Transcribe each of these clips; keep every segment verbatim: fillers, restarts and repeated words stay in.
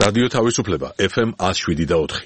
რადიო თავისუფლება ეფ ემ one oh seven და four.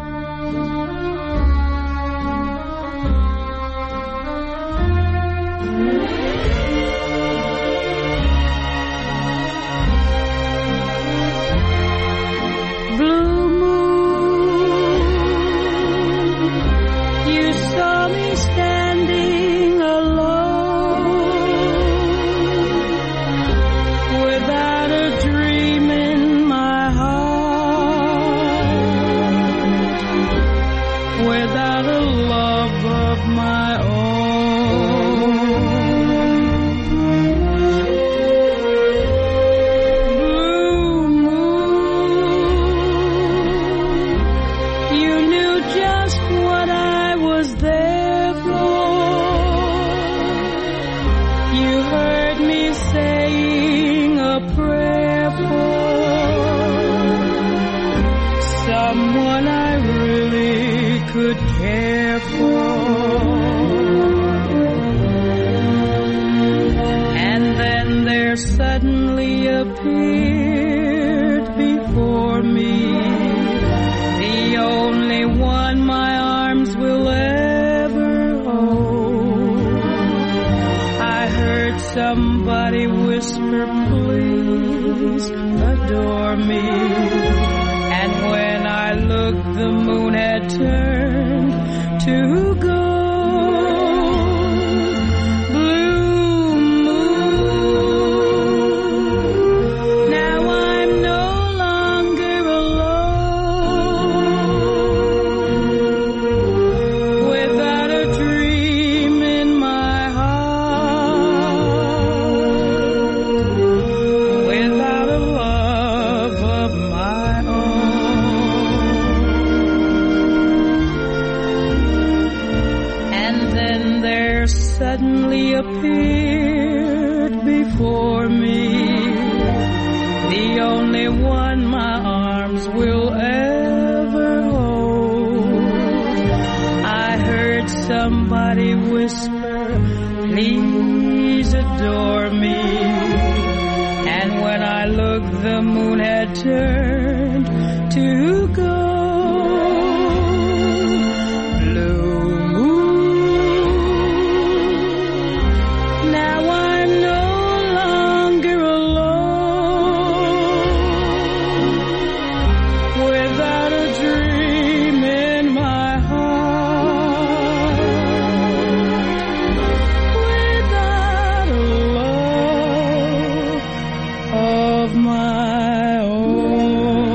Somebody whisper, please adore me. And when I looked, the moon had turned to gold. Blue moon, now I'm no longer alone. Without a dream in my heart, without a love of my own. And then there suddenly appeared before me the only one my arms will ever hold. I heard somebody whisper, please adore me. And when I looked, the moon had turned to gold. Blue moon, now I'm no longer alone. Without a dream in my heart, without a love of my own.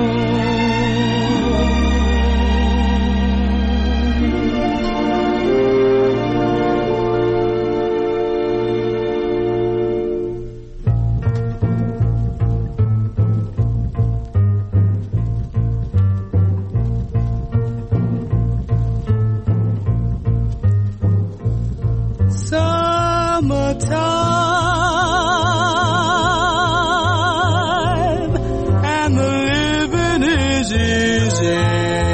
Summertime, and the living is easy.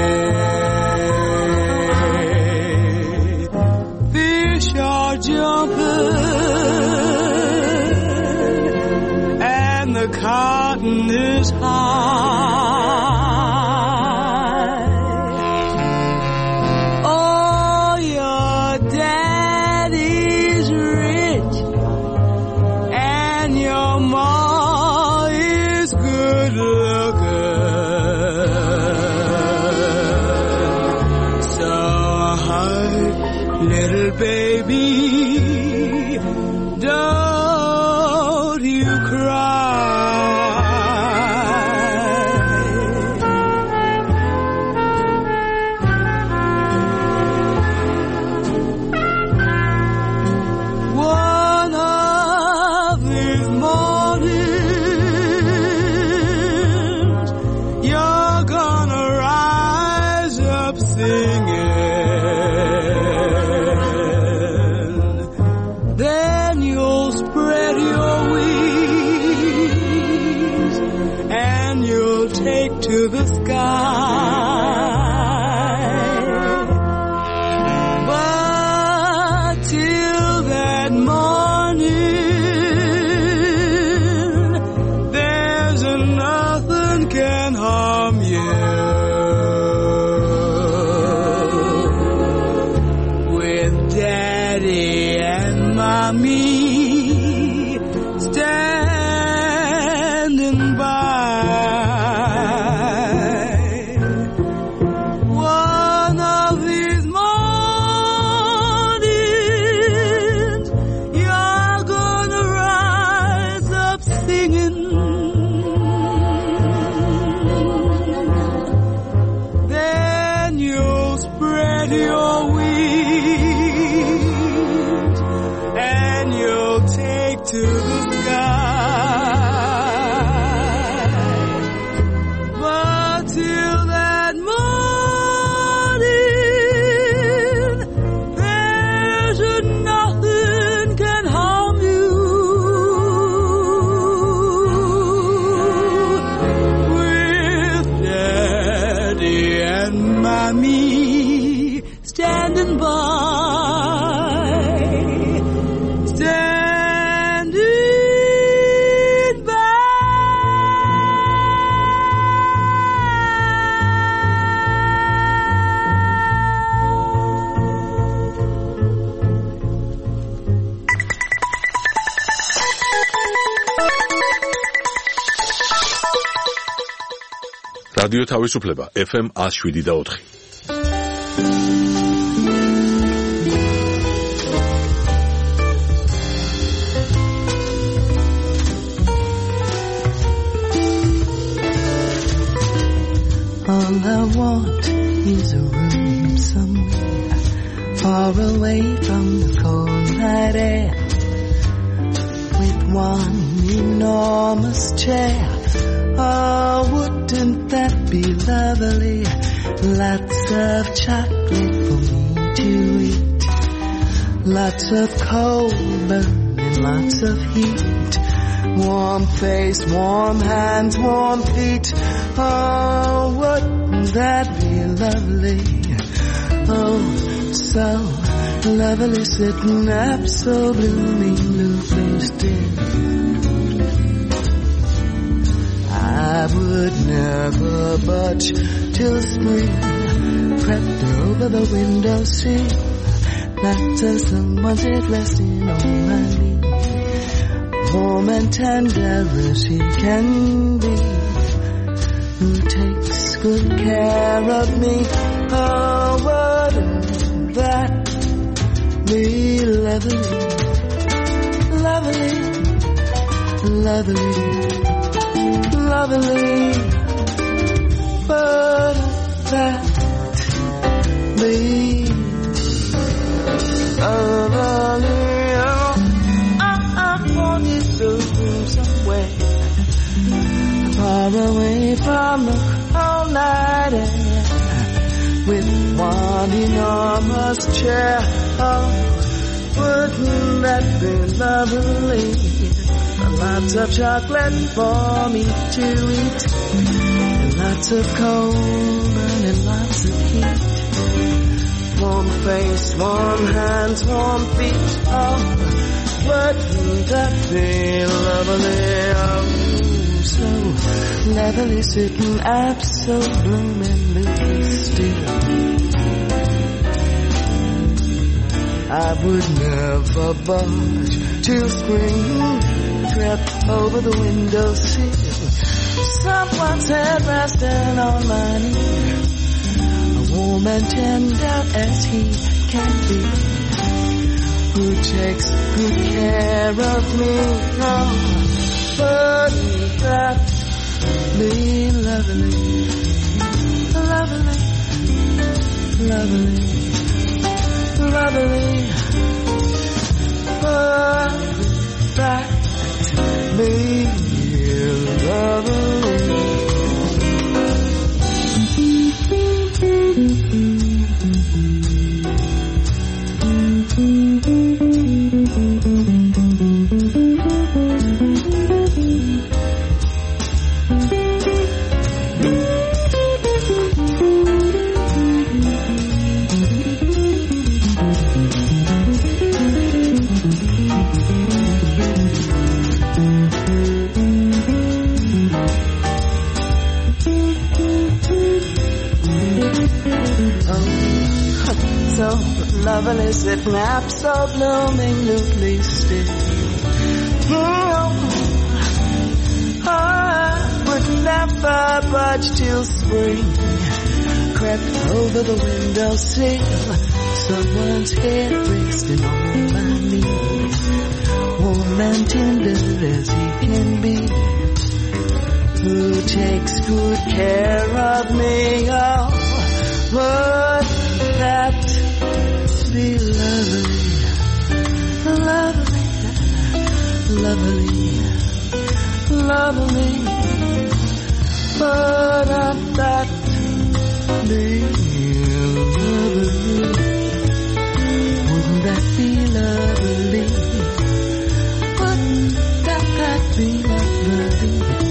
Fish are jumping, and the cotton is high. Oh, your daddy's rich, and your ma is good looking. So hush, little baby, don't you cry. One of these mornings, you're gonna rise up singing. Then you'll spread your wings, and you'll take to the sky. But till that morning, there's nothing can harm from you. With Daddy and Mommy standing by. One of these mornings, you're gonna rise up singing. Then you'll spread your wings and you'll take to the sky. But till that morning, there's nothing can harm you. With Daddy and Mommy standing by, standing by. რადიო თავისუფლება ეფ ემ one oh seven და four. All I want is a room somewhere far away from the cold night air, with one enormous chair. Oh, wouldn't that be lovely? Lots of chocolate for me to eat, lots of coal burning, lots of heat, warm face, warm hands, warm feet. Oh, wouldn't that be lovely? Oh, so lovely, sitting up so blooming blue-faced in. I would never budge till spring crept over the windowsill. Not as someone's head resting on my knee, warm and tender as he can be, who takes good care of me. Oh, wouldn't that be lovely, lovely, lovely, lovely? Wouldn't that be lovely? Oh, I, I want you to go somewhere far away from the cold night air, with one enormous chair. Oh, wouldn't that be lovely? Lots of chocolate for me to eat, and lots of coal burning, lots of heat, warm face, warm hands, warm feet. Oh, wouldn't that be lovely? Oh, so lovely, sitting up so blooming still. I would never budge till spring crept over the windowsill. Someone's head resting on my knee, warm and tender as he can be, who takes good care of me. Oh, wouldn't that be lovely, lovely, lovely, lovely? Wouldn't that be lovely? So lovely, sitting up, so blooming, newly still. Oh, I would never budge till spring crept over the windowsill. Someone's head resting on my knee, warm and tender as he can be, who takes good care of me. Oh, would that be lovely, lovely, lovely, lovely? Would that be lovely? Wouldn't that be lovely? Wouldn't that, that be lovely?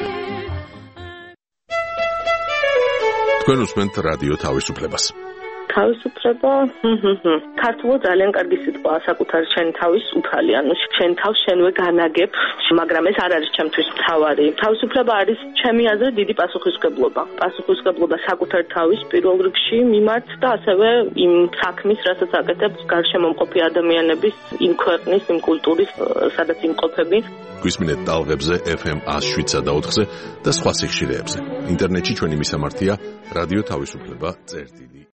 თქვენ უსმენთ რადიო თავისუფლებას. თავისუფლება, ქართულად ძალიან კარგი სიტყვა, საკუთარ შენ თავის უფალი, ანუ შენ თავს შენვე განაგებ, მაგრამ ეს არ არის ჩემთვის მთავარი. თავისუფლება არის ჩემი აზრით დიდი პასუხისმგებლობა. პასუხისმგებლობა საკუთარ თავის პირველ რიგში მიმართ და ასევე იმ საქმის, რასაც აკეთებს გარშემომყოფი ადამიანების, იმ ქვეყნის, იმ კულტურის, სადაც იმყოფები. გვისმინეთ ტალღებზე ეფ ემ one oh seven და ოთხზე და სხვა სიხშირეებზე. ინტერნეტში ჩვენი მისამართია რადიო თავისუფლება წერტილი